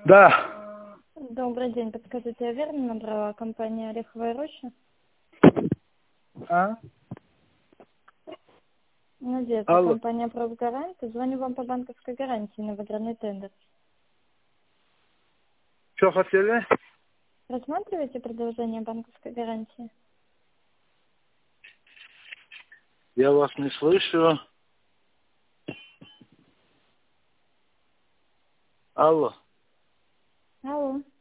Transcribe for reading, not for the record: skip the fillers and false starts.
Да. Добрый день. Подскажите, я верно набрала компания «Ореховая роща»? А? Надежда, Алло. компания «Профгарант». Звоню вам по банковской гарантии на выигранный тендер. Что хотели? Рассматриваете продолжение банковской гарантии? Я вас не слышу. Алло. Алло.